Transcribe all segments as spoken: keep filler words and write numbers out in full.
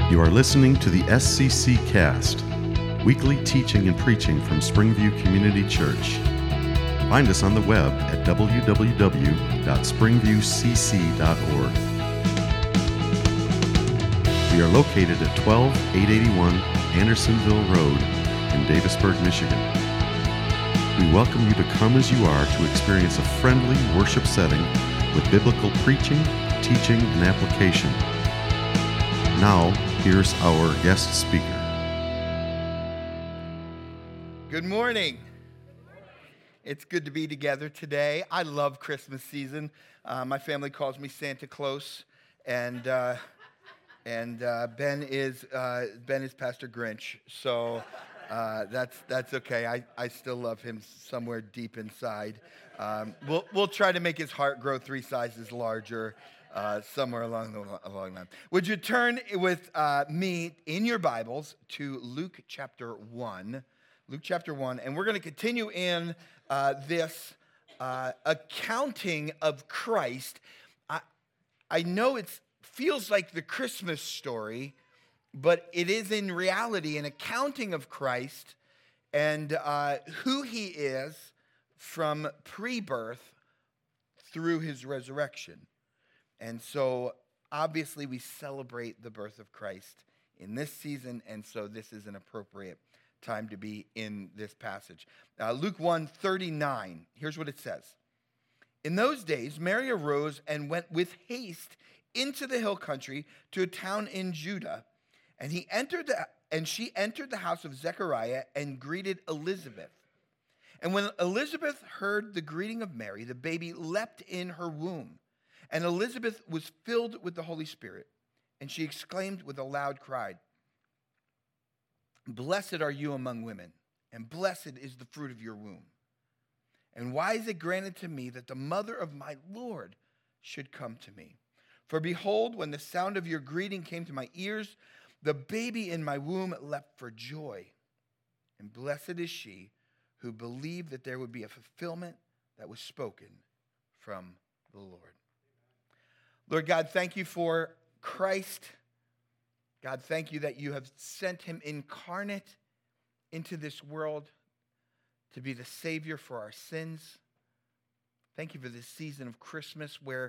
You are listening to the S C C Cast, weekly teaching and preaching from Springview Community Church. Find us on the web at w w w dot springview c c dot org. We are located at twelve eight eighty-one Andersonville Road in Davisburg, Michigan. We welcome you to come as you are to experience a friendly worship setting with biblical preaching, teaching, and application. Now, here's our guest speaker. Good morning. It's good to be together today. I love Christmas season. Uh, my family calls me Santa Claus, and uh, and uh, Ben is uh, Ben is Pastor Grinch. So uh, that's that's okay. I, I still love him somewhere deep inside. Um, we'll we'll try to make his heart grow three sizes larger. Uh, somewhere along the along the line. Would you turn with uh, me in your Bibles to Luke chapter one? Luke chapter one, and we're going to continue in uh, this uh, accounting of Christ. I, I know it feels like the Christmas story, but it is in reality an accounting of Christ and uh, who he is from pre-birth through his resurrection. And so, obviously, we celebrate the birth of Christ in this season, and so this is an appropriate time to be in this passage. Uh, Luke one thirty-nine, here's what it says. In those days, Mary arose and went with haste into the hill country to a town in Judah, and he entered the, and she entered the house of Zechariah and greeted Elizabeth. And when Elizabeth heard the greeting of Mary, the baby leapt in her womb. And Elizabeth was filled with the Holy Spirit, and she exclaimed with a loud cry, "Blessed are you among women, and blessed is the fruit of your womb. And why is it granted to me that the mother of my Lord should come to me? For behold, when the sound of your greeting came to my ears, the baby in my womb leapt for joy. And blessed is she who believed that there would be a fulfillment that was spoken from the Lord." Lord God, thank you for Christ. God, thank you that you have sent him incarnate into this world to be the Savior for our sins. Thank you for this season of Christmas where,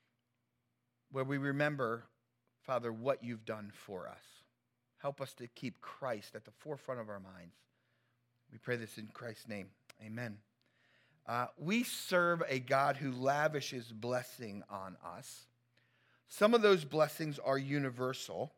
where we remember, Father, what you've done for us. Help us to keep Christ at the forefront of our minds. We pray this in Christ's name. Amen. Uh, we serve a God who lavishes blessing on us. Some of those blessings are universal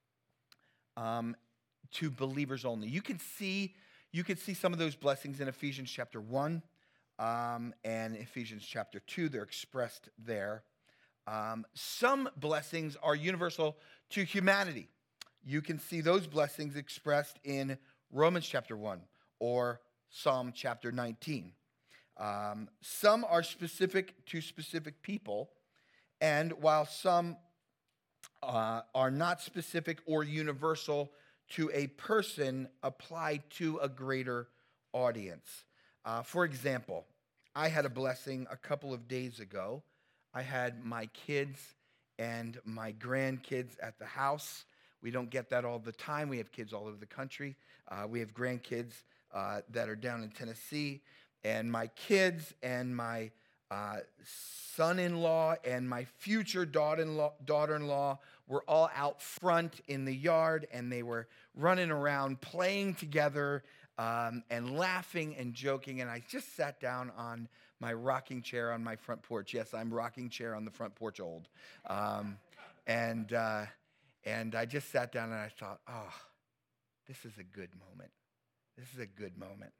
um, to believers only. You can see you can see some of those blessings in Ephesians chapter one um, and Ephesians chapter two. They're expressed there. Um, some blessings are universal to humanity. You can see those blessings expressed in Romans chapter one or Psalm chapter nineteen. Um, some are specific to specific people. And while some uh, are not specific or universal to a person, apply to a greater audience. Uh, for example, I had a blessing a couple of days ago. I had my kids and my grandkids at the house. We don't get that all the time. We have kids all over the country. Uh, we have grandkids uh, that are down in Tennessee. And my kids and my Uh, son-in-law and my future daughter-in-law, daughter-in-law were all out front in the yard, and they were running around playing together um, and laughing and joking. And I just sat down on my rocking chair on my front porch. Yes, I'm rocking chair on the front porch old. Um, and uh, and I just sat down and I thought, oh, this is a good moment. This is a good moment.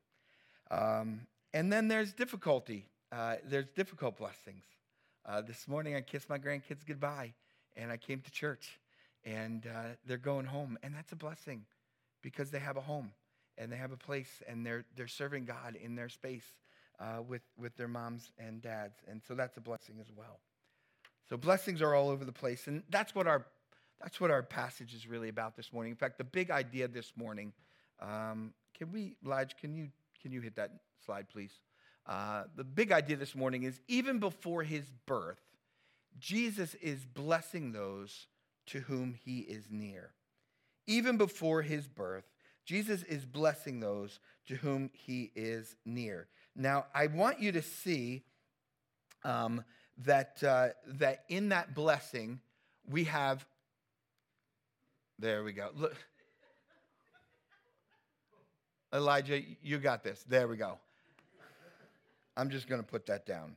Um, and then there's difficulty. Uh, there's difficult blessings. Uh, this morning I kissed my grandkids goodbye, and I came to church, and uh, they're going home, and that's a blessing because they have a home, and they have a place, and they're they're serving God in their space uh, with with their moms and dads, and so that's a blessing as well. So blessings are all over the place, and that's what our that's what our passage is really about this morning. In fact, the big idea this morning. Um, can we, Lige? Can you can you hit that slide, please? Uh, the big idea this morning is even before his birth, Jesus is blessing those to whom he is near. even before his birth. Jesus is blessing those to whom he is near. Now, I want you to see um, that, uh, that in that blessing, we have, there we go. Look, Elijah, you got this. There we go. I'm just going to put that down.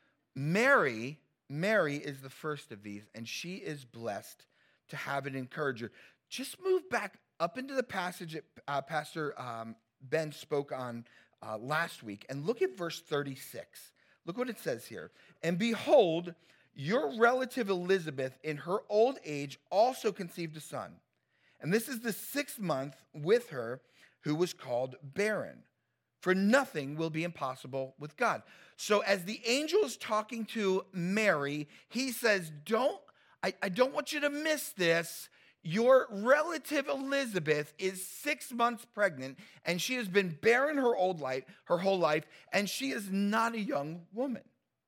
Mary, Mary is the first of these, and she is blessed to have an encourager. Just move back up into the passage that uh, Pastor um, Ben spoke on uh, last week, and look at verse thirty-six. Look what it says here. And behold, your relative Elizabeth in her old age also conceived a son. And this is the sixth month with her who was called barren. For nothing will be impossible with God. So as the angel is talking to Mary, he says, don't, I, I don't want you to miss this. Your relative Elizabeth is six months pregnant, and she has been barren her old life, her whole life, and she is not a young woman.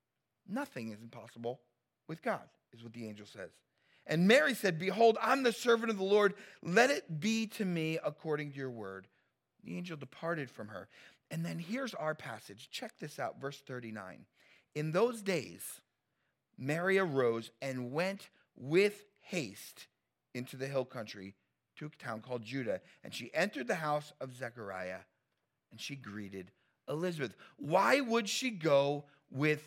Nothing is impossible with God, is what the angel says. And Mary said, behold, I'm the servant of the Lord. Let it be to me according to your word. The angel departed from her. And then here's our passage. Check this out, verse thirty-nine. In those days, Mary arose and went with haste into the hill country to a town called Judah. And she entered the house of Zechariah, and she greeted Elizabeth. Why would she go with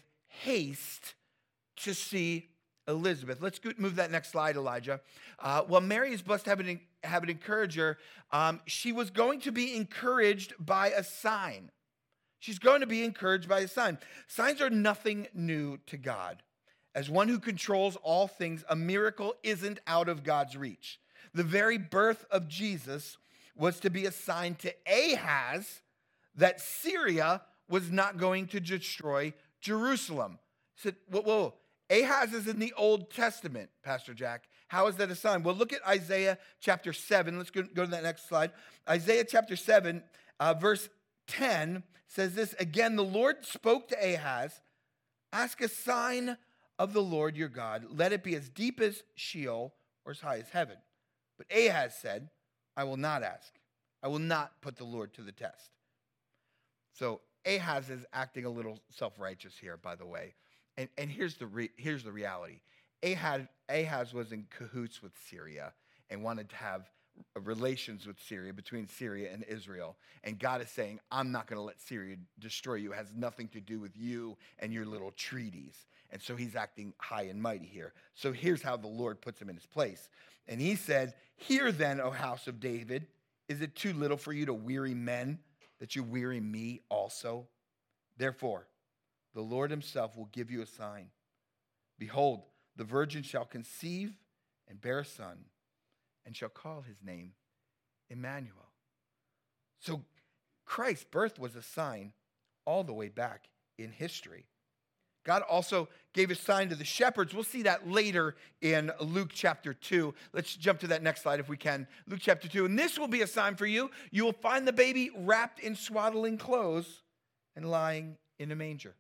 haste to see Elizabeth? Let's go, move that next slide, Elijah. Uh, well, Mary is blessed to have an, have an encourager. Um, she was going to be encouraged by a sign. She's going to be encouraged by a sign. Signs are nothing new to God. As one who controls all things, a miracle isn't out of God's reach. The very birth of Jesus was to be a sign to Ahaz that Syria was not going to destroy Jerusalem. He said, whoa, whoa, Ahaz is in the Old Testament, Pastor Jack. How is that a sign? Well, look at Isaiah chapter seven. Let's go, go to that next slide. Isaiah chapter seven, uh, verse ten says this, again, the Lord spoke to Ahaz, ask a sign of the Lord your God. Let it be as deep as Sheol or as high as heaven. But Ahaz said, I will not ask. I will not put the Lord to the test. So Ahaz is acting a little self-righteous here, by the way. And, and here's the re, here's the reality. Ahaz, Ahaz was in cahoots with Syria and wanted to have relations with Syria, between Syria and Israel. And God is saying, I'm not going to let Syria destroy you. It has nothing to do with you and your little treaties. And so he's acting high and mighty here. So here's how the Lord puts him in his place. And he said, hear then, O house of David, is it too little for you to weary men, that you weary me also? Therefore, the Lord himself will give you a sign. Behold, the virgin shall conceive and bear a son, and shall call his name Emmanuel. So Christ's birth was a sign all the way back in history. God also gave a sign to the shepherds. We'll see that later in Luke chapter two. Let's jump to that next slide if we can. Luke chapter two. And this will be a sign for you. You will find the baby wrapped in swaddling clothes and lying in a manger.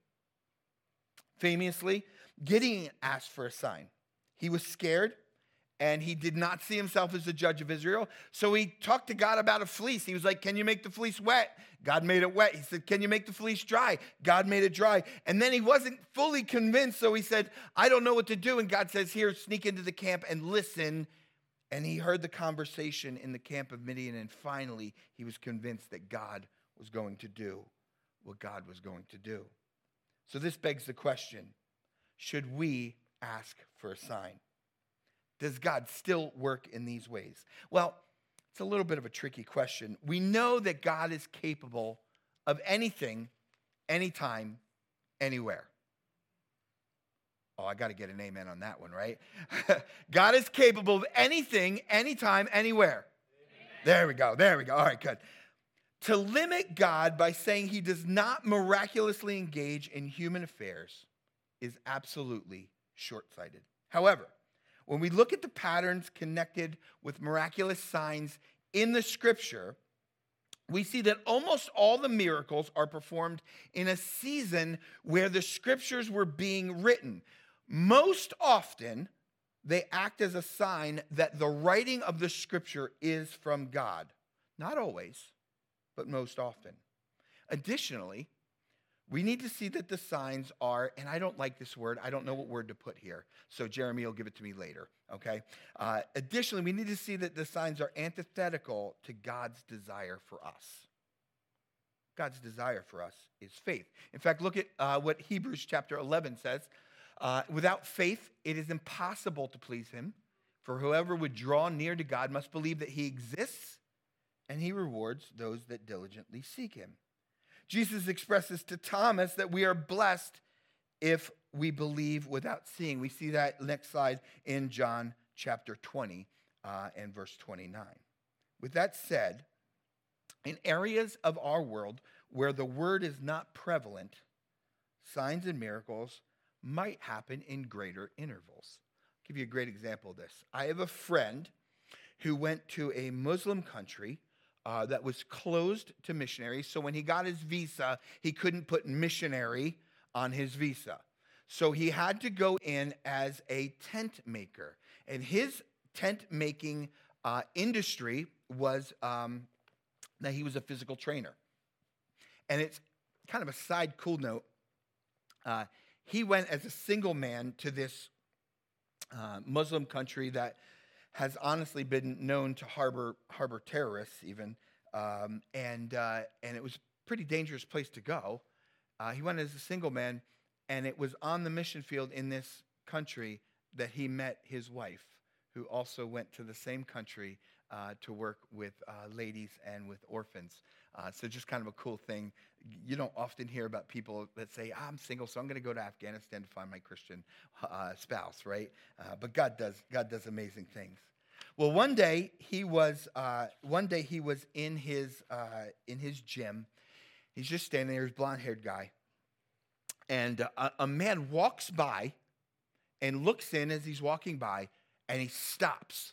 Famously, Gideon asked for a sign. He was scared, and he did not see himself as the judge of Israel. So he talked to God about a fleece. He was like, can you make the fleece wet? God made it wet. He said, can you make the fleece dry? God made it dry. And then he wasn't fully convinced, so he said, I don't know what to do. And God says, here, sneak into the camp and listen. And he heard the conversation in the camp of Midian, and finally he was convinced that God was going to do what God was going to do. So this begs the question, should we ask for a sign? Does God still work in these ways? Well, it's a little bit of a tricky question. We know that God is capable of anything, anytime, anywhere. Oh, I got to get an amen on that one, right? God is capable of anything, anytime, anywhere. Amen. There we go. There we go. All right, good. To limit God by saying he does not miraculously engage in human affairs is absolutely short-sighted. However, when we look at the patterns connected with miraculous signs in the scripture, we see that almost all the miracles are performed in a season where the scriptures were being written. Most often, they act as a sign that the writing of the scripture is from God. Not always, but most often. Additionally, we need to see that the signs are, and I don't like this word, I don't know what word to put here, so Jeremy will give it to me later, okay? Uh, additionally, we need to see that the signs are antithetical to God's desire for us. God's desire for us is faith. In fact, look at uh, what Hebrews chapter eleven says. Uh, Without faith, it is impossible to please him, for whoever would draw near to God must believe that he exists, and he rewards those that diligently seek him. Jesus expresses to Thomas that we are blessed if we believe without seeing. We see that next slide in John chapter twenty uh, and verse twenty-nine. With that said, in areas of our world where the word is not prevalent, signs and miracles might happen in greater intervals. I'll give you a great example of this. I have a friend who went to a Muslim country uh, that was closed to missionaries. So when he got his visa, he couldn't put missionary on his visa. So he had to go in as a tent maker. And his tent making uh, industry was um, that he was a physical trainer. And it's kind of a side cool note. Uh, He went as a single man to this uh, Muslim country that has honestly been known to harbor harbor terrorists even, um, and uh, and it was a pretty dangerous place to go. Uh, he went as a single man, and it was on the mission field in this country that he met his wife, who also went to the same country uh, to work with uh, ladies and with orphans. Uh, so just kind of a cool thing. You don't often hear about people that say, I'm single, so I'm going to go to Afghanistan to find my Christian uh, spouse, right? Uh, but God does God does amazing things. Well, one day he was uh, one day he was in his uh, in his gym. He's just standing there, his blonde-haired guy, and uh, a man walks by and looks in as he's walking by, and he stops.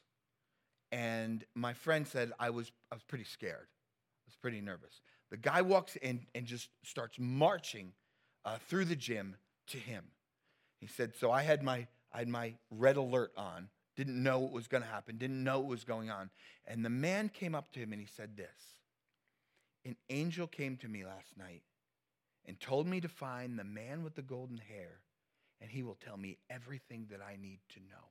And my friend said, I was I was pretty scared. I was pretty nervous. The guy walks in and just starts marching uh, through the gym to him. He said, so I had my I had my red alert on, didn't know what was going to happen, didn't know what was going on. And the man came up to him and he said this, an angel came to me last night and told me to find the man with the golden hair, and he will tell me everything that I need to know.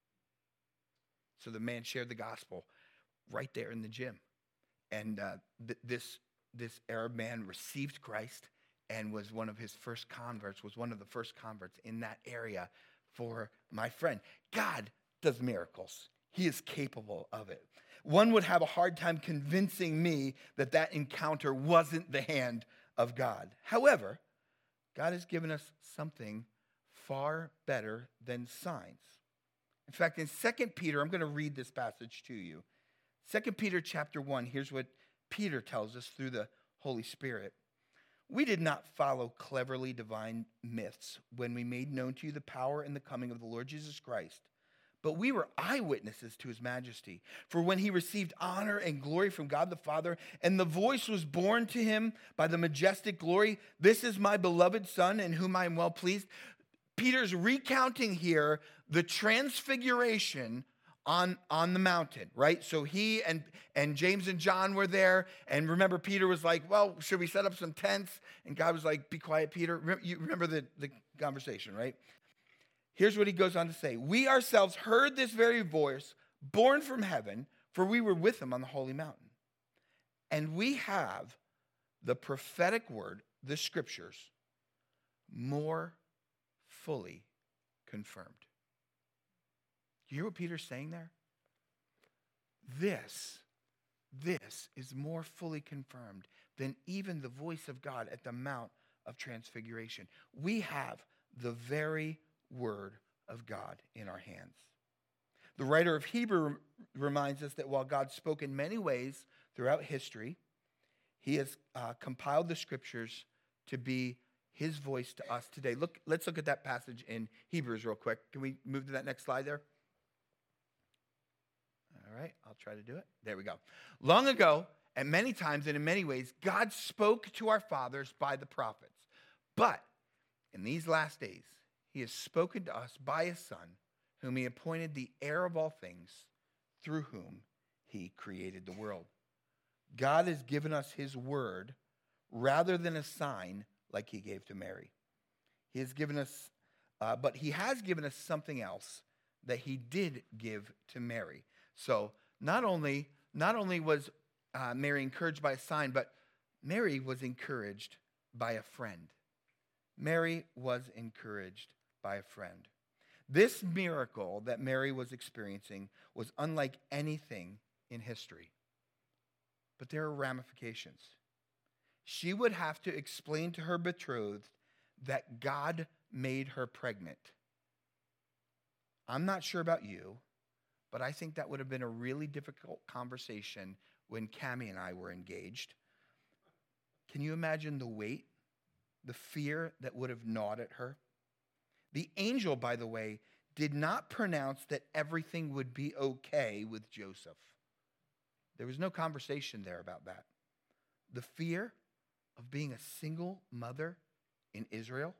So the man shared the gospel right there in the gym. And uh, th- this, this Arab man received Christ and was one of his first converts, was one of the first converts in that area for my friend. God does miracles. He is capable of it. One would have a hard time convincing me that that encounter wasn't the hand of God. However, God has given us something far better than signs. In fact, in Second Peter, I'm going to read this passage to you. Second Peter chapter one, here's what Peter tells us through the Holy Spirit. We did not follow cleverly divine myths when we made known to you the power and the coming of the Lord Jesus Christ, but we were eyewitnesses to his majesty. For when he received honor and glory from God the Father, and the voice was borne to him by the majestic glory, this is my beloved Son in whom I am well pleased. Peter's recounting here the transfiguration on, on the mountain, right? So he and, and James and John were there. And remember, Peter was like, well, should we set up some tents? And God was like, be quiet, Peter. You remember the, the conversation, right? Here's what he goes on to say. We ourselves heard this very voice born from heaven, for we were with him on the holy mountain. And we have the prophetic word, the scriptures, more fully confirmed. You hear what Peter's saying there? This, this is more fully confirmed than even the voice of God at the Mount of Transfiguration. We have the very word of God in our hands. The writer of Hebrew reminds us that while God spoke in many ways throughout history, he has uh, compiled the scriptures to be his voice to us today. Look, let's look at that passage in Hebrews real quick. Can we move to that next slide there? All right, I'll try to do it. There we go. Long ago, and many times and in many ways, God spoke to our fathers by the prophets. But in these last days, he has spoken to us by his Son, whom he appointed the heir of all things, through whom he created the world. God has given us his word rather than a sign like he gave to Mary. He has given us, uh, but he has given us something else that he did give to Mary. So not only, not only was uh, Mary encouraged by a sign, but Mary was encouraged by a friend. Mary was encouraged by a friend. This miracle that Mary was experiencing was unlike anything in history. But there are ramifications. She would have to explain to her betrothed that God made her pregnant. I'm not sure about you, but I think that would have been a really difficult conversation when Cammie and I were engaged. Can you imagine the weight, the fear that would have gnawed at her? The angel, by the way, did not pronounce that everything would be okay with Joseph. There was no conversation there about that. The fear of being a single mother in Israel.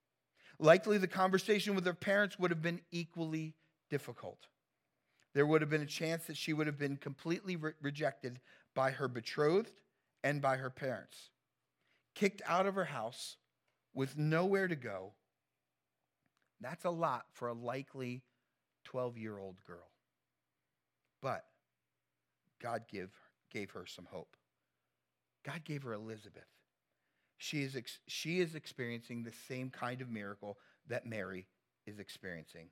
Likely the conversation with her parents would have been equally difficult. There would have been a chance that she would have been completely re- rejected by her betrothed and by her parents. Kicked out of her house with nowhere to go. That's a lot for a likely twelve-year-old girl. But God give, gave her some hope. God gave her Elizabeth. She is, ex- she is experiencing the same kind of miracle that Mary is experiencing.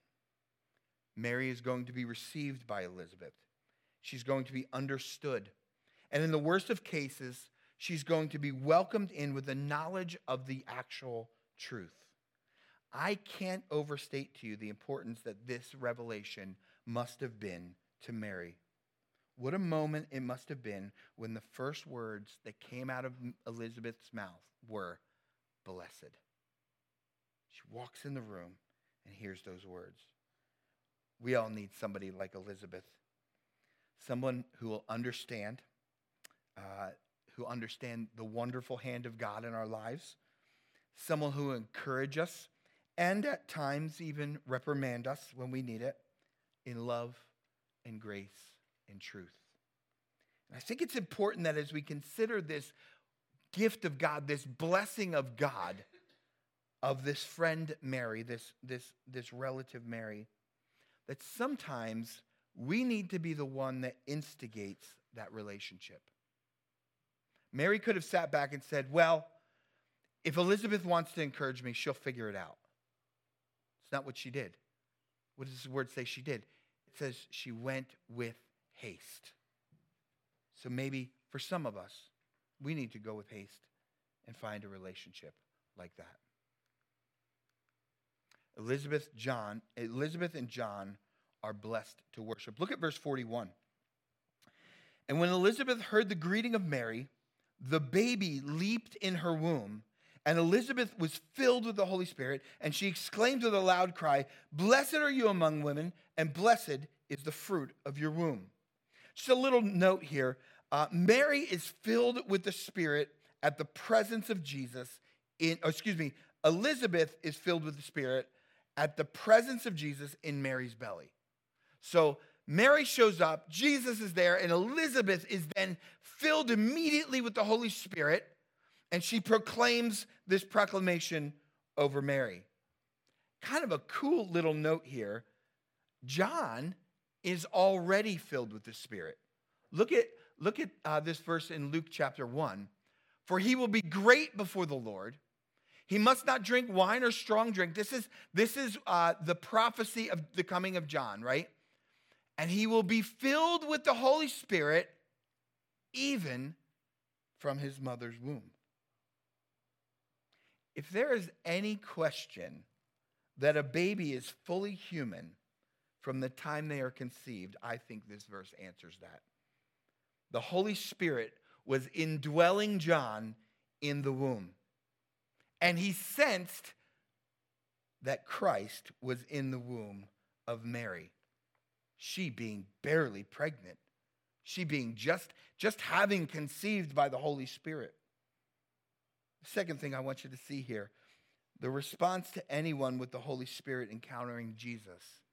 Mary is going to be received by Elizabeth. She's going to be understood. And in the worst of cases, she's going to be welcomed in with the knowledge of the actual truth. I can't overstate to you the importance that this revelation must have been to Mary. What a moment it must have been when the first words that came out of Elizabeth's mouth were, "Blessed." She walks in the room and hears those words. We all need somebody like Elizabeth. Someone who will understand, uh, who understand the wonderful hand of God in our lives. Someone who will encourage us and at times even reprimand us when we need it in love and grace and truth. And I think it's important that as we consider this gift of God, this blessing of God, of this friend Mary, this, this, this relative Mary, that sometimes we need to be the one that instigates that relationship. Mary could have sat back and said, well, if Elizabeth wants to encourage me, she'll figure it out. It's not what she did. What does the word say she did? It says she went with haste. So maybe for some of us, we need to go with haste and find a relationship like that. Elizabeth, John, Elizabeth and John are blessed to worship. Look at verse forty-one. And when Elizabeth heard the greeting of Mary, the baby leaped in her womb, and Elizabeth was filled with the Holy Spirit, and she exclaimed with a loud cry, "Blessed are you among women, and blessed is the fruit of your womb." Just a little note here. Uh, Mary is filled with the Spirit at the presence of Jesus. In, oh, excuse me, Elizabeth is filled with the Spirit at the presence of Jesus in Mary's belly. So Mary shows up, Jesus is there, and Elizabeth is then filled immediately with the Holy Spirit, and she proclaims this proclamation over Mary. Kind of a cool little note here. John is already filled with the Spirit. Look at, look at uh, this verse in Luke chapter one. For he will be great before the Lord. He must not drink wine or strong drink. This is, this is uh, the prophecy of the coming of John, right? And he will be filled with the Holy Spirit even from his mother's womb. If there is any question that a baby is fully human from the time they are conceived, I think this verse answers that. The Holy Spirit was indwelling John in the womb. And he sensed that Christ was in the womb of Mary. She being barely pregnant. She being just, just having conceived by the Holy Spirit. The second thing I want you to see here, the response to anyone with the Holy Spirit encountering Jesus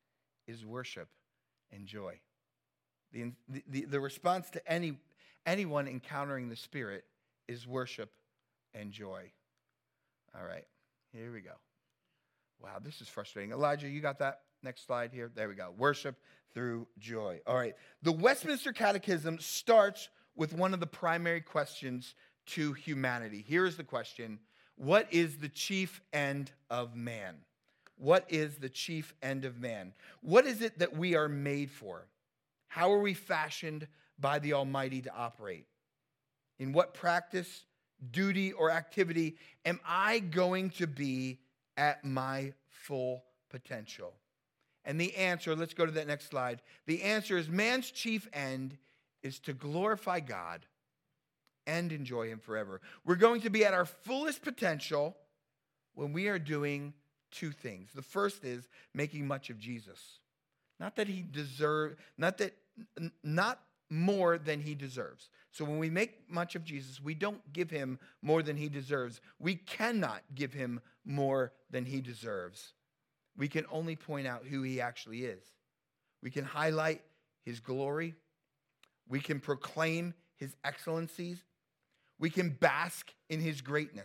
is worship and joy. The, the, the response to any anyone encountering the Spirit is worship and joy. All right, here we go. Wow, this is frustrating. Elijah, you got that? Next slide here. There we go. Worship through joy. All right. The Westminster Catechism starts with one of the primary questions to humanity. Here is the question: what is the chief end of man? What is the chief end of man? What is it that we are made for? How are we fashioned by the Almighty to operate? In what practice, duty, or activity am I going to be at my full potential? And the answer, let's go to that next slide. The answer is man's chief end is to glorify God and enjoy him forever. We're going to be at our fullest potential when we are doing two things. The first is making much of Jesus. Not that he deserves, not that, not more than he deserves. So when we make much of Jesus, we don't give him more than he deserves. We cannot give him more than he deserves. We can only point out who he actually is. We can highlight his glory. We can proclaim his excellencies. We can bask in his greatness.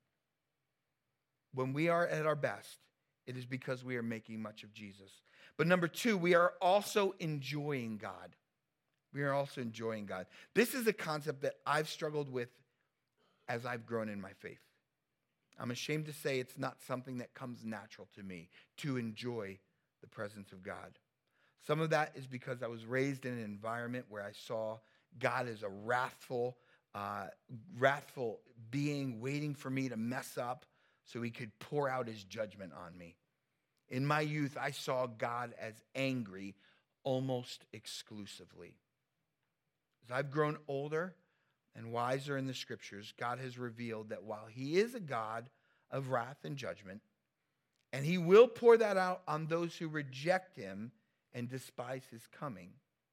When we are at our best, it is because we are making much of Jesus. But number two, we are also enjoying God. We are also enjoying God. This is a concept that I've struggled with as I've grown in my faith. I'm ashamed to say it's not something that comes natural to me to enjoy the presence of God. Some of that is because I was raised in an environment where I saw God as a wrathful, uh, wrathful being waiting for me to mess up so he could pour out his judgment on me. In my youth, I saw God as angry almost exclusively. As I've grown older and wiser in the scriptures, God has revealed that while he is a God of wrath and judgment, and he will pour that out on those who reject him and despise his coming,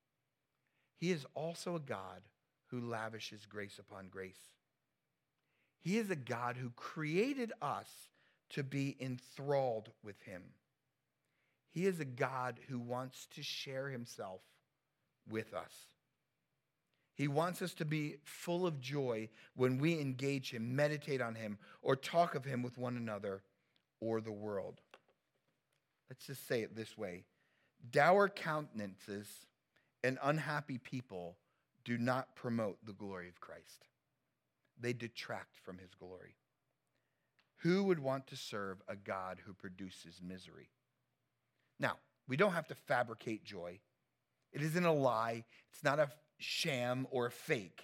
he is also a God who lavishes grace upon grace. He is a God who created us to be enthralled with him. He is a God who wants to share himself with us. He wants us to be full of joy when we engage him, meditate on him, or talk of him with one another or the world. Let's just say it this way. Dour countenances and unhappy people do not promote the glory of Christ. They detract from his glory. Who would want to serve a God who produces misery? Now, we don't have to fabricate joy. It isn't a lie. It's not a sham or a fake.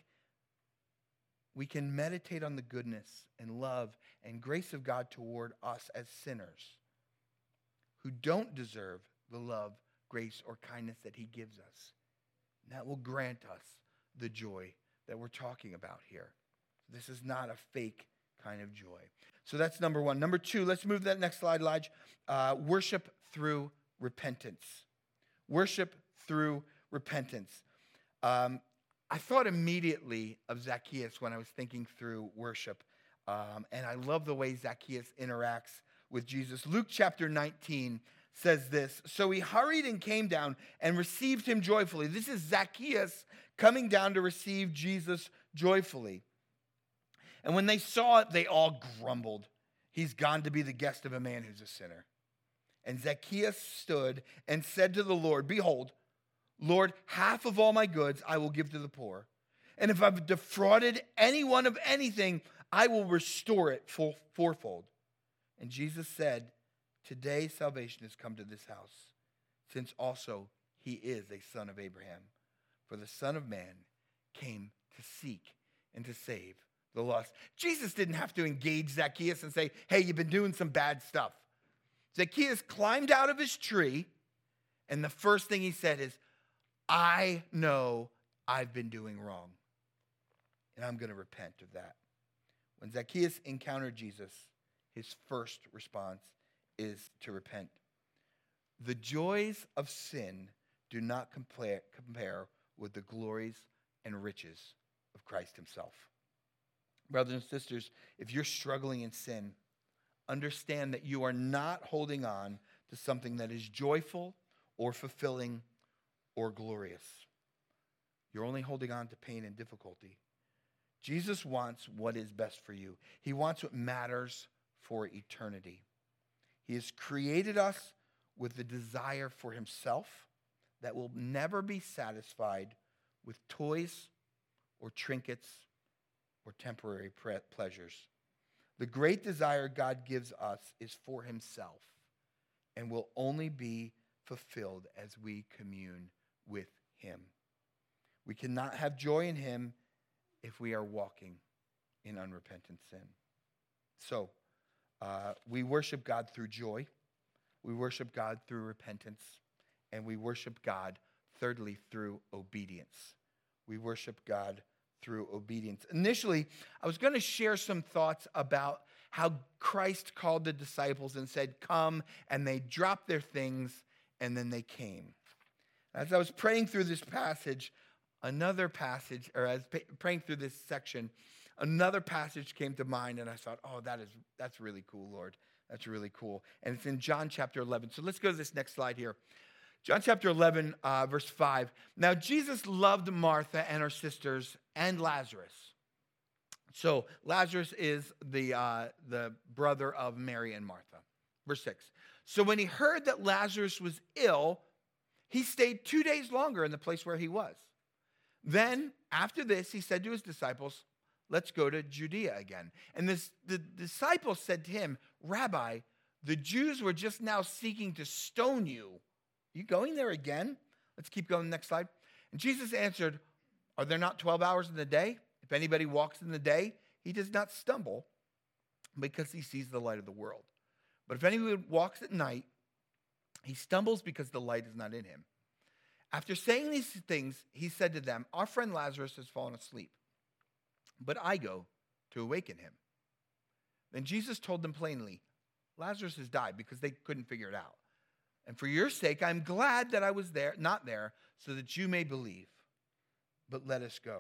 We can meditate on the goodness and love and grace of God toward us as sinners who don't deserve the love, grace, or kindness that he gives us. And that will grant us the joy that we're talking about here. This is not a fake kind of joy. So that's number one. Number two, let's move to that next slide, Lige. Uh, worship through repentance. Worship through repentance. Um, I thought immediately of Zacchaeus when I was thinking through worship. Um, and I love the way Zacchaeus interacts with Jesus. Luke chapter nineteen says this: so he hurried and came down and received him joyfully. This is Zacchaeus coming down to receive Jesus joyfully. And when they saw it, they all grumbled. He's gone to be the guest of a man who's a sinner. And Zacchaeus stood and said to the Lord, behold, Lord, half of all my goods I will give to the poor. And if I've defrauded anyone of anything, I will restore it full, fourfold. And Jesus said, today salvation has come to this house, since also he is a son of Abraham. For the Son of Man came to seek and to save the lost. Jesus didn't have to engage Zacchaeus and say, hey, you've been doing some bad stuff. Zacchaeus climbed out of his tree, and the first thing he said is, I know I've been doing wrong, and I'm going to repent of that. When Zacchaeus encountered Jesus, his first response is to repent. The joys of sin do not compare, compare with the glories and riches of Christ himself. Brothers and sisters, if you're struggling in sin, understand that you are not holding on to something that is joyful or fulfilling or glorious. You're only holding on to pain and difficulty. Jesus wants what is best for you. He wants what matters for eternity. He has created us with the desire for himself that will never be satisfied with toys or trinkets or temporary pre- pleasures. The great desire God gives us is for himself and will only be fulfilled as we commune with him. We cannot have joy in him if we are walking in unrepentant sin. So, uh, we worship God through joy. We worship God through repentance. And we worship God, thirdly, through obedience. We worship God through obedience. Initially, I was going to share some thoughts about how Christ called the disciples and said, come, and they dropped their things, and then they came. As I was praying through this passage, another passage, or as praying through this section, another passage came to mind, and I thought, oh, that is that's really cool, Lord. That's really cool. And it's in John chapter eleven. So let's go to this next slide here. John chapter eleven, uh, verse five. Now, Jesus loved Martha and her sisters and Lazarus. So Lazarus is the, uh, the brother of Mary and Martha. Verse six. So when he heard that Lazarus was ill, he stayed two days longer in the place where he was. Then, after this, he said to his disciples, let's go to Judea again. And this, the disciples said to him, Rabbi, the Jews were just now seeking to stone you. Are you going there again? Let's keep going. Next slide. And Jesus answered, are there not twelve hours in the day? If anybody walks in the day, he does not stumble because he sees the light of the world. But if anyone walks at night, he stumbles because the light is not in him. After saying these things, he said to them, our friend Lazarus has fallen asleep, but I go to awaken him. Then Jesus told them plainly, Lazarus has died, because they couldn't figure it out. And for your sake, I'm glad that I was there, not there, so that you may believe. But let us go.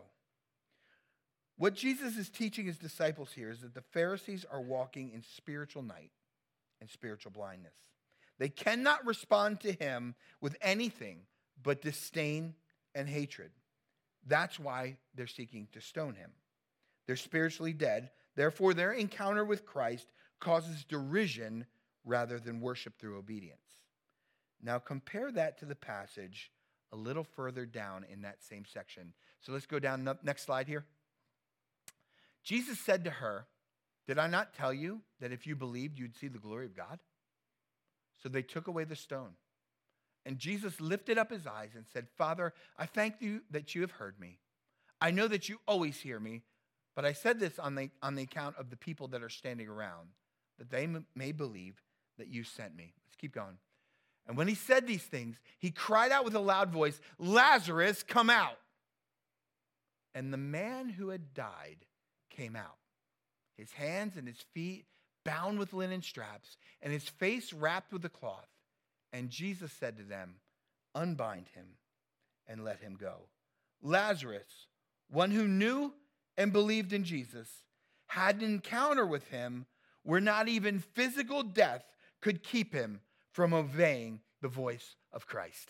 What Jesus is teaching his disciples here is that the Pharisees are walking in spiritual night and spiritual blindness. They cannot respond to him with anything but disdain and hatred. That's why they're seeking to stone him. They're spiritually dead. Therefore, their encounter with Christ causes derision rather than worship through obedience. Now, compare that to the passage a little further down in that same section. So let's go down, next slide here. Jesus said to her, did I not tell you that if you believed, you'd see the glory of God? So they took away the stone. And Jesus lifted up his eyes and said, Father, I thank you that you have heard me. I know that you always hear me, but I said this on the, on the account of the people that are standing around, that they m- may believe that you sent me. Let's keep going. And when he said these things, he cried out with a loud voice, Lazarus, come out. And the man who had died came out, his hands and his feet bound with linen straps, and his face wrapped with a cloth. And Jesus said to them, unbind him and let him go. Lazarus, one who knew and believed in Jesus, had an encounter with him where not even physical death could keep him from obeying the voice of Christ.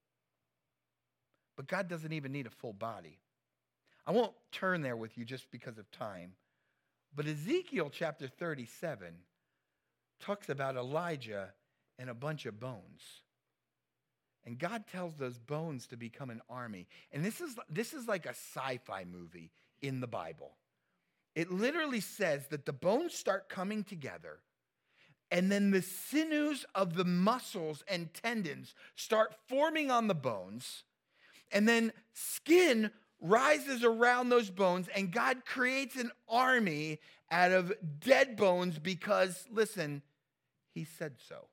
But God doesn't even need a full body. I won't turn there with you just because of time. But Ezekiel chapter thirty-seven talks about Elijah and a bunch of bones. And God tells those bones to become an army. And this is, this is like a sci-fi movie in the Bible. It literally says that the bones start coming together, and then the sinews of the muscles and tendons start forming on the bones, and then skin rises around those bones, and God creates an army out of dead bones because, listen, he said so.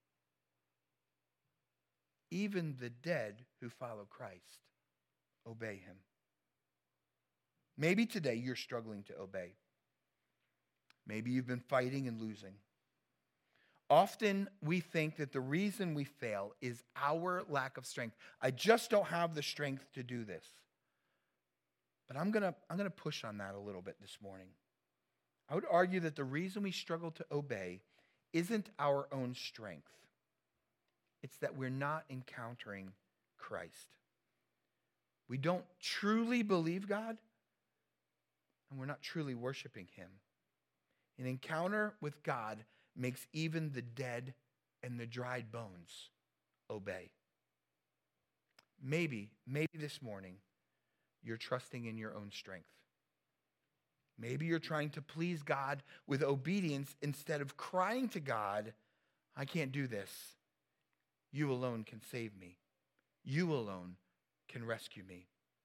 Even the dead who follow Christ obey him. Maybe today you're struggling to obey. Maybe you've been fighting and losing. Often we think that the reason we fail is our lack of strength. I just don't have the strength to do this. But I'm going to I'm going to push on that a little bit this morning. I would argue that the reason we struggle to obey isn't our own strength. It's that we're not encountering Christ. We don't truly believe God, and we're not truly worshiping him. An encounter with God makes even the dead and the dried bones obey. Maybe, maybe this morning, you're trusting in your own strength. Maybe you're trying to please God with obedience instead of crying to God, I can't do this. You alone can save me. You alone can rescue me.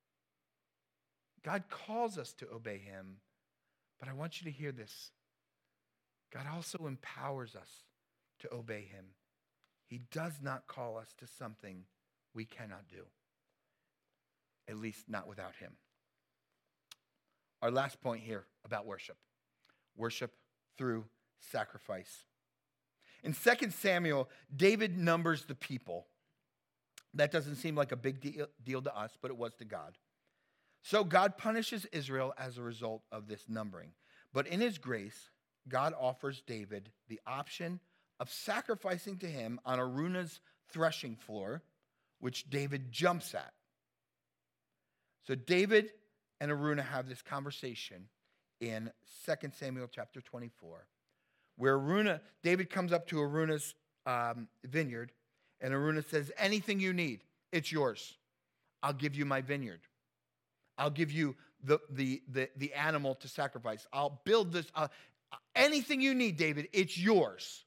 God calls us to obey him, but I want you to hear this. God also empowers us to obey him. He does not call us to something we cannot do, at least not without him. Our last point here about worship. Worship through sacrifice. In Second Samuel, David numbers the people. That doesn't seem like a big deal, deal to us, but it was to God. So God punishes Israel as a result of this numbering. But in his grace, God offers David the option of sacrificing to him on Araunah's threshing floor, which David jumps at. So David and Araunah have this conversation in Second Samuel chapter twenty-four, where Araunah, David comes up to Araunah's um, vineyard, and Araunah says, anything you need, it's yours. I'll give you my vineyard. I'll give you the, the, the, the animal to sacrifice. I'll build this. Uh, anything you need, David, it's yours.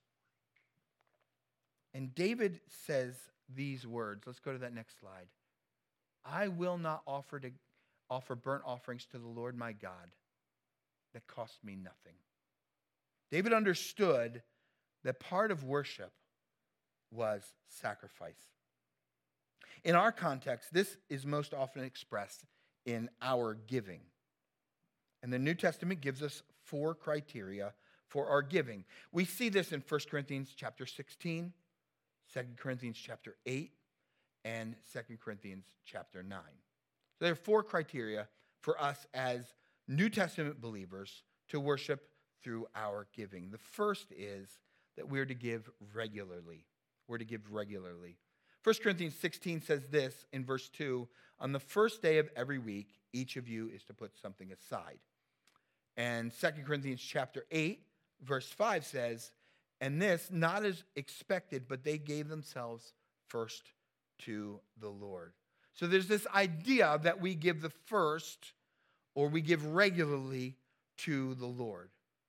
And David says these words. Let's go to that next slide. I will not offer to offer burnt offerings to the Lord my God that cost me nothing. David understood that part of worship was sacrifice. In our context, this is most often expressed in our giving. And the New Testament gives us four criteria for our giving. We see this in First Corinthians chapter sixteen, Second Corinthians chapter eight, and Second Corinthians chapter nine. So there are four criteria for us as New Testament believers to worship through our giving. The first is that we're to give regularly. We're to give regularly. First Corinthians sixteen says this in verse two, on the first day of every week, each of you is to put something aside. And Second Corinthians chapter eight, verse five says, and this not as expected, but they gave themselves first to the Lord. So there's this idea that we give the first, or we give regularly to the Lord.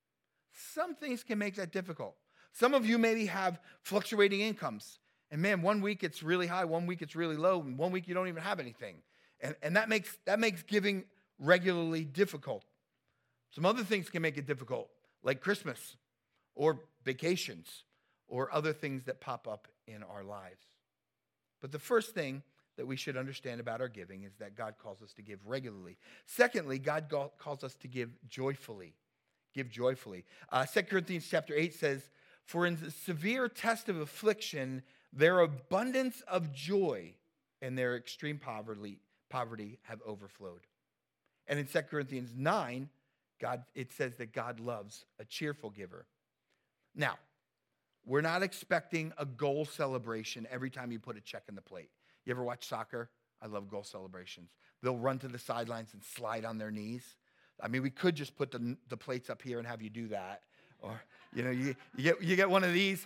Some things can make that difficult. Some of you maybe have fluctuating incomes. And man, one week it's really high, one week it's really low, and one week you don't even have anything. And, and that makes that makes giving regularly difficult. Some other things can make it difficult, like Christmas or vacations or other things that pop up in our lives. But the first thing that we should understand about our giving is that God calls us to give regularly. Secondly, God calls us to give joyfully. Give joyfully. Uh, Second Corinthians chapter eight says, for in the severe test of affliction, their abundance of joy and their extreme poverty, poverty have overflowed. And in Second Corinthians nine, God, it says that God loves a cheerful giver. Now, we're not expecting a goal celebration every time you put a check in the plate. You ever watch soccer? I love goal celebrations. They'll run to the sidelines and slide on their knees. I mean, we could just put the, the plates up here and have you do that. Or, you know, you, you get you get one of these,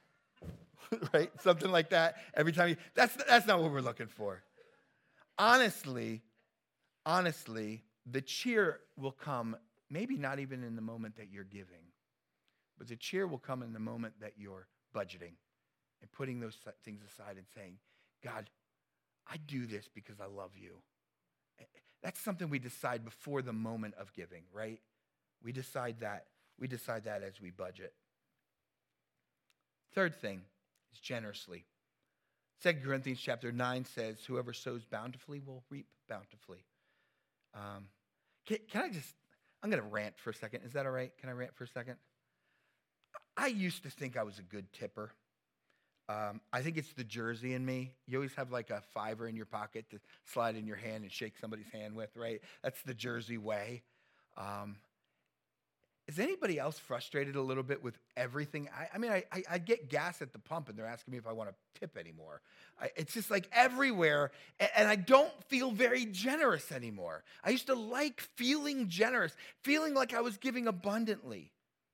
right? Something like that every time you, that's, that's not what we're looking for. Honestly, honestly, the cheer will come maybe not even in the moment that you're giving, but the cheer will come in the moment that you're budgeting and putting those things aside and saying, God, I do this because I love you. That's something we decide before the moment of giving, right? We decide that. We decide that as we budget. Third thing is generously. Second Corinthians chapter nine says, whoever sows bountifully will reap bountifully. Um, can, can I just, I'm going to rant for a second. Is that all right? Can I rant for a second? I used to think I was a good tipper. Um, I think it's the Jersey in me. You always have like a fiver in your pocket to slide in your hand and shake somebody's hand with, right? That's the Jersey way. Um, is anybody else frustrated a little bit with everything? I, I mean, I, I, I get gas at the pump and they're asking me if I want to tip anymore. I, it's just like everywhere, and, and I don't feel very generous anymore. I used to like feeling generous, feeling like I was giving abundantly.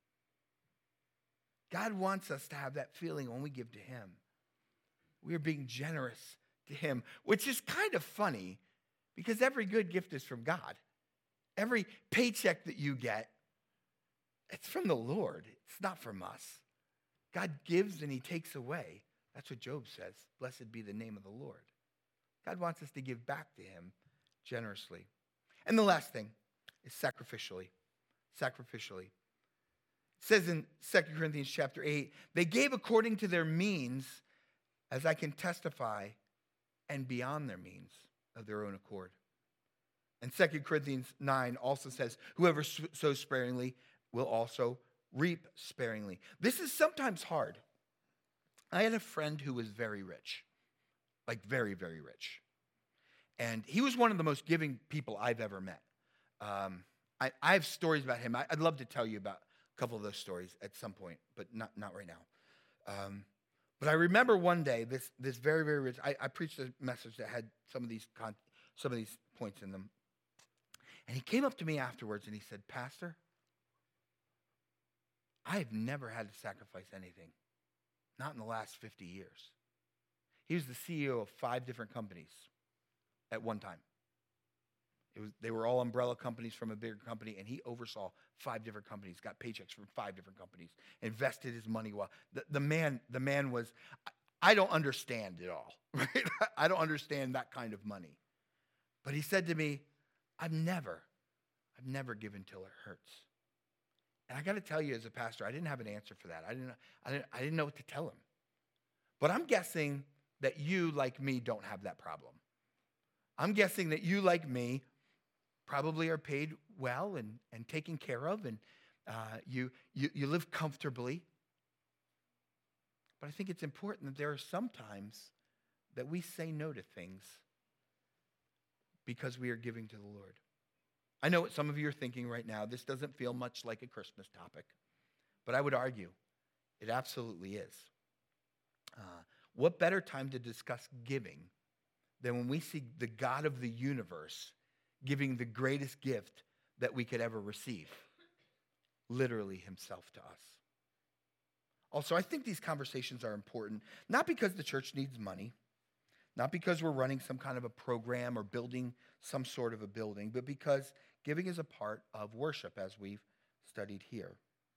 God wants us to have that feeling when we give to him. We are being generous to him, which is kind of funny because every good gift is from God. Every paycheck that you get, it's from the Lord. It's not from us. God gives and he takes away. That's what Job says. Blessed be the name of the Lord. God wants us to give back to him generously. And the last thing is sacrificially. Sacrificially. It says in Second Corinthians chapter eight, they gave according to their means, as I can testify, and beyond their means of their own accord. And Second Corinthians nine also says, whoever sows sparingly will also reap sparingly. This is sometimes hard. I had a friend who was very rich, like very, very rich. And he was one of the most giving people I've ever met. Um, I, I have stories about him. I, I'd love to tell you about a couple of those stories at some point, but not, not right now. Um, but I remember one day, this, this very, very rich, I, I preached a message that had some of these con- some of these points in them. And he came up to me afterwards and he said, Pastor, I have never had to sacrifice anything, not in the last fifty years. He was the C E O of five different companies at one time. It was, they were all umbrella companies from a bigger company, and he oversaw five different companies, got paychecks from five different companies, invested his money well. The, the man, the man was, I don't understand it all, right? I don't understand that kind of money. But he said to me, I've never, I've never given till it hurts. And I got to tell you, as a pastor, I didn't have an answer for that. I didn't, I didn't, I didn't know what to tell him. But I'm guessing that you, like me, don't have that problem. I'm guessing that you, like me, probably are paid well and, and taken care of, and uh, you, you, you live comfortably. But I think it's important that there are some times that we say no to things because we are giving to the Lord. I know what some of you are thinking right now. This doesn't feel much like a Christmas topic, but I would argue it absolutely is. Uh, what better time to discuss giving than when we see the God of the universe giving the greatest gift that we could ever receive, literally himself to us. Also, I think these conversations are important, not because the church needs money, not because we're running some kind of a program or building some sort of a building, but because giving is a part of worship, as we've studied here.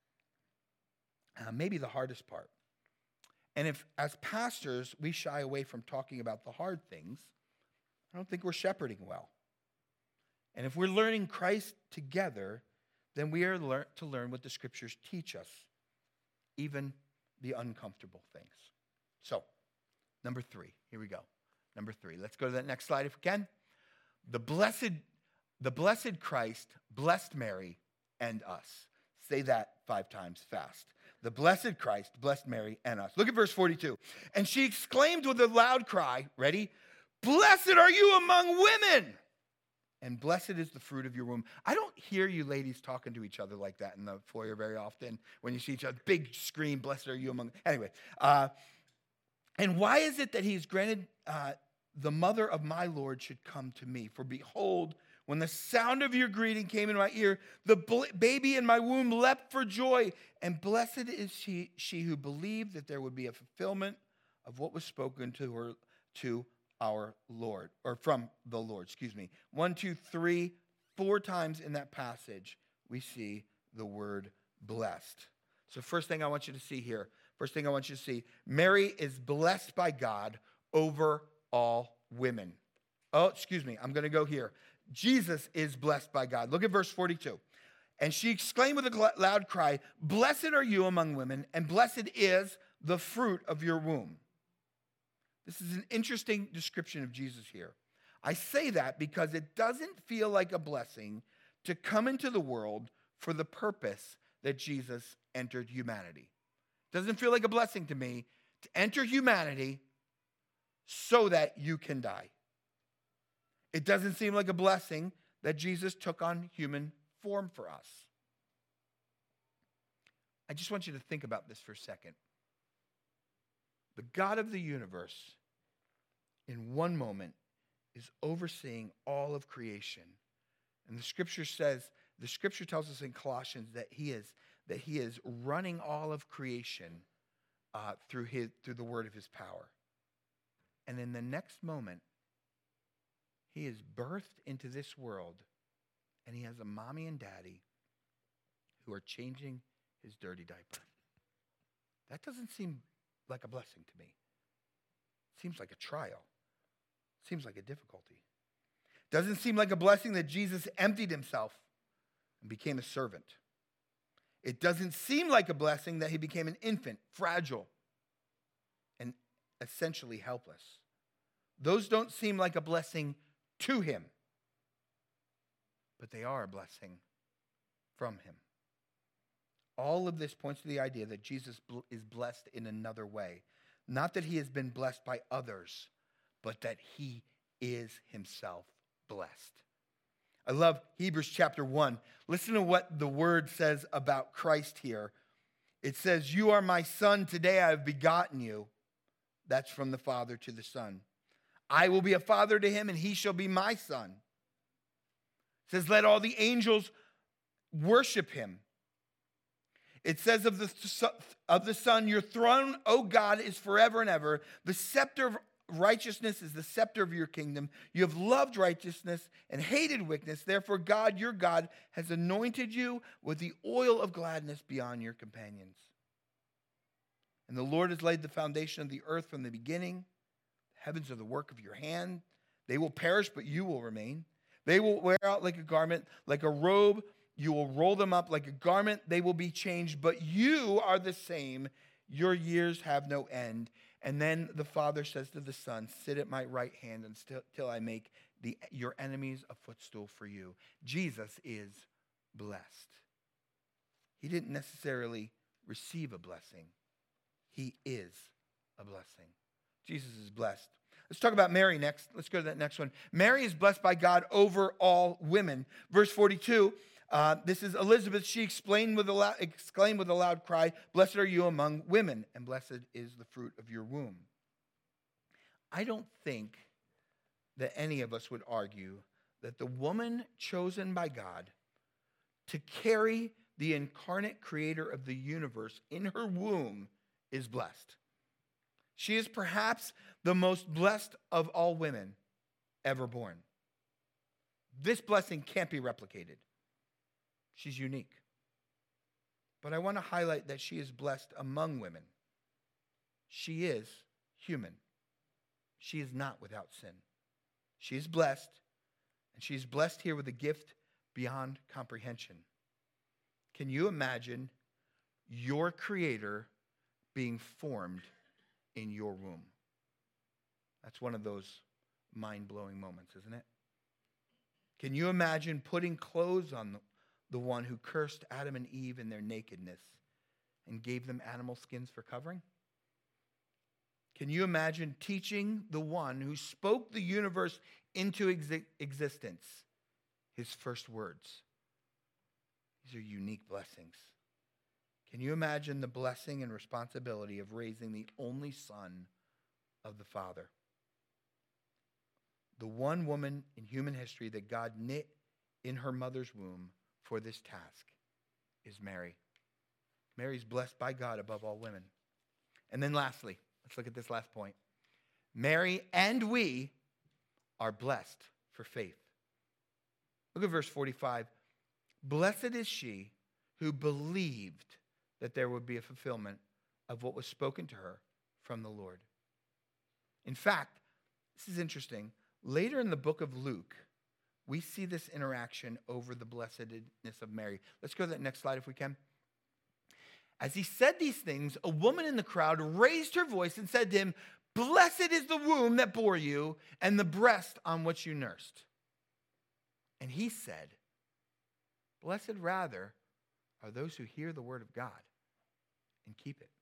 Uh, maybe the hardest part. And if, as pastors, we shy away from talking about the hard things, I don't think we're shepherding well. And if we're learning Christ together, then we are lear- to learn what the scriptures teach us, even the uncomfortable things. So, number three, here we go. Number three, let's go to that next slide if we can. The blessed, the blessed Christ blessed Mary and us. Say that five times fast. The blessed Christ blessed Mary and us. Look at verse forty-two. And she exclaimed with a loud cry, ready? Blessed are you among women, and blessed is the fruit of your womb. I don't hear you ladies talking to each other like that in the foyer very often when you see each other. Big scream, blessed are you among. Anyway, uh, and why is it that he's granted uh, the mother of my Lord should come to me? For behold, when the sound of your greeting came in my ear, the bl- baby in my womb leapt for joy. And blessed is she, she who believed that there would be a fulfillment of what was spoken to her, to our Lord, or from the Lord, excuse me. One, two, three, four times in that passage, we see the word blessed. So first thing I want you to see here, first thing I want you to see, Mary is blessed by God over all women. Oh, excuse me, I'm going to go here. Jesus is blessed by God. Look at verse forty-two. And she exclaimed with a loud cry, blessed are you among women, and blessed is the fruit of your womb. This is an interesting description of Jesus here. I say that because it doesn't feel like a blessing to come into the world for the purpose that Jesus entered humanity. It doesn't feel like a blessing to me to enter humanity so that you can die. It doesn't seem like a blessing that Jesus took on human form for us. I just want you to think about this for a second. The God of the universe, in one moment, is overseeing all of creation. And the scripture says, the scripture tells us in Colossians that he is, that he is running all of creation uh, through his, through the word of his power. And in the next moment, he is birthed into this world, and he has a mommy and daddy who are changing his dirty diaper. That doesn't seem like a blessing to me. It seems like a trial. It seems like a difficulty. It doesn't seem like a blessing that Jesus emptied himself and became a servant. It doesn't seem like a blessing that he became an infant, fragile, and essentially helpless. Those don't seem like a blessing to him, but they are a blessing from him. All of this points to the idea that Jesus is blessed in another way. Not that he has been blessed by others, but that he is himself blessed. I love Hebrews chapter one. Listen to what the word says about Christ here. It says, "You are my son, today I have begotten you." That's from the Father to the Son. "I will be a father to him, and he shall be my son." It says, "Let all the angels worship him." It says of the, of the Son, "Your throne, O God, is forever and ever. The scepter of righteousness is the scepter of your kingdom. You have loved righteousness and hated wickedness. Therefore, God, your God, has anointed you with the oil of gladness beyond your companions. And the Lord has laid the foundation of the earth from the beginning. The heavens are the work of your hand. They will perish, but you will remain. They will wear out like a garment, like a robe. You will roll them up like a garment. They will be changed, but you are the same. Your years have no end." And then the Father says to the Son, "Sit at my right hand until I make the, your enemies a footstool for you." Jesus is blessed. He didn't necessarily receive a blessing. He is a blessing. Jesus is blessed. Let's talk about Mary next. Let's go to that next one. Mary is blessed by God over all women. Verse forty-two, uh, this is Elizabeth. She explained with a loud, exclaimed with a loud cry, "Blessed are you among women, and blessed is the fruit of your womb." I don't think that any of us would argue that the woman chosen by God to carry the incarnate creator of the universe in her womb is blessed. She is perhaps the most blessed of all women ever born. This blessing can't be replicated. She's unique. But I want to highlight that she is blessed among women. She is human. She is not without sin. She is blessed, and she is blessed here with a gift beyond comprehension. Can you imagine your creator being formed in your womb? That's one of those mind-blowing moments, isn't it? Can you imagine putting clothes on the, the one who cursed Adam and Eve in their nakedness and gave them animal skins for covering? Can you imagine teaching the one who spoke the universe into exi- existence his first words? These are unique blessings. Can you imagine the blessing and responsibility of raising the only son of the Father? The one woman in human history that God knit in her mother's womb for this task is Mary. Mary's blessed by God above all women. And then lastly, let's look at this last point. Mary and we are blessed for faith. Look at verse forty-five. "Blessed is she who believed that there would be a fulfillment of what was spoken to her from the Lord." In fact, this is interesting. Later in the book of Luke, we see this interaction over the blessedness of Mary. Let's go to that next slide if we can. As he said these things, a woman in the crowd raised her voice and said to him, "Blessed is the womb that bore you and the breast on which you nursed." And he said, "Blessed rather are those who hear the word of God and keep it."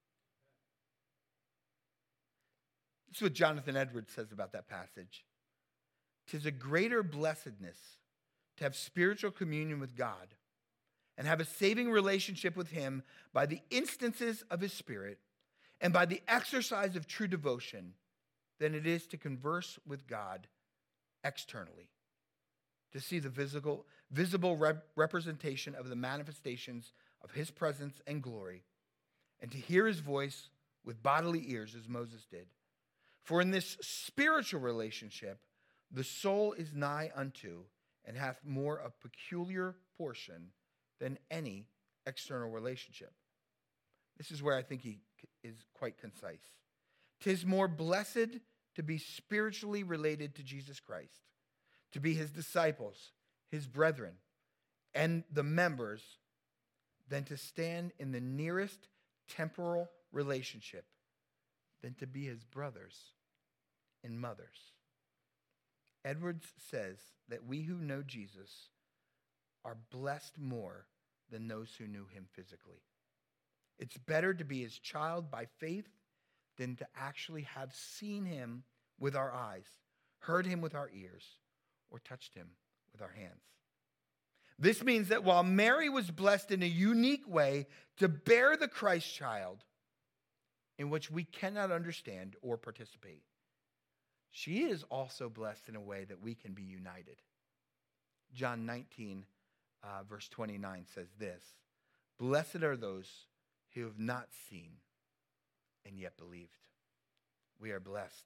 This is what Jonathan Edwards says about that passage. "'Tis a greater blessedness to have spiritual communion with God and have a saving relationship with him by the instances of his Spirit and by the exercise of true devotion than it is to converse with God externally, to see the visible, visible rep- representation of the manifestations of his presence and glory, and to hear his voice with bodily ears as Moses did. For in this spiritual relationship, the soul is nigh unto and hath more of peculiar portion than any external relationship. This is where I think he is quite concise. 'Tis more blessed to be spiritually related to Jesus Christ, to be his disciples, his brethren, and the members, than to stand in the nearest temporal relationship, than to be his brothers and mothers. Edwards says that we who know Jesus are blessed more than those who knew him physically. It's better to be his child by faith than to actually have seen him with our eyes, heard him with our ears, or touched him with our hands. This means that while Mary was blessed in a unique way to bear the Christ child, in which we cannot understand or participate, she is also blessed in a way that we can be united. John nineteen, uh, verse twenty-nine says this: "Blessed are those who have not seen and yet believed." We are blessed.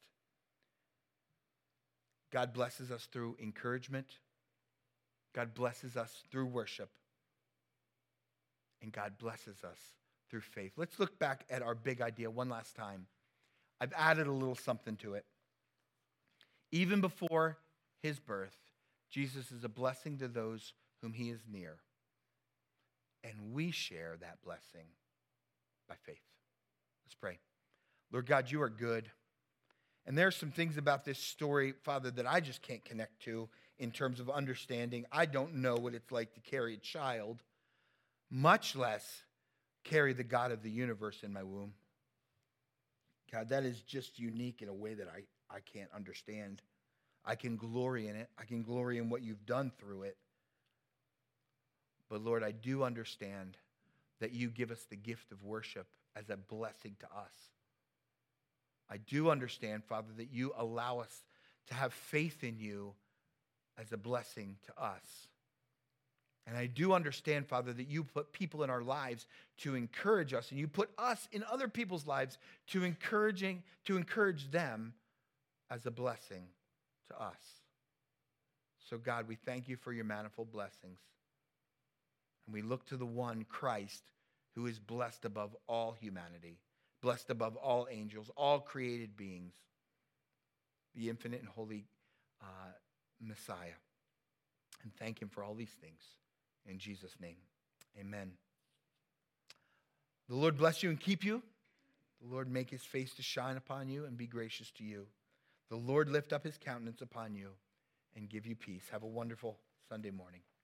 God blesses us through encouragement. God blesses us through worship. And God blesses us through faith. Let's look back at our big idea one last time. I've added a little something to it. Even before his birth, Jesus is a blessing to those whom he is near. And we share that blessing by faith. Let's pray. Lord God, you are good. And there are some things about this story, Father, that I just can't connect to in terms of understanding. I don't know what it's like to carry a child, much less carry the God of the universe in my womb. God, that is just unique in a way that I, I can't understand. I can glory in it. I can glory in what you've done through it. But Lord, I do understand that you give us the gift of worship as a blessing to us. I do understand, Father, that you allow us to have faith in you as a blessing to us. And I do understand, Father, that you put people in our lives to encourage us, and you put us in other people's lives to encouraging, to encourage them as a blessing to us. So God, we thank you for your manifold blessings. And we look to the one, Christ, who is blessed above all humanity, blessed above all angels, all created beings, the infinite and holy uh, Messiah. And thank him for all these things. In Jesus' name, amen. The Lord bless you and keep you. The Lord make his face to shine upon you and be gracious to you. The Lord lift up his countenance upon you and give you peace. Have a wonderful Sunday morning.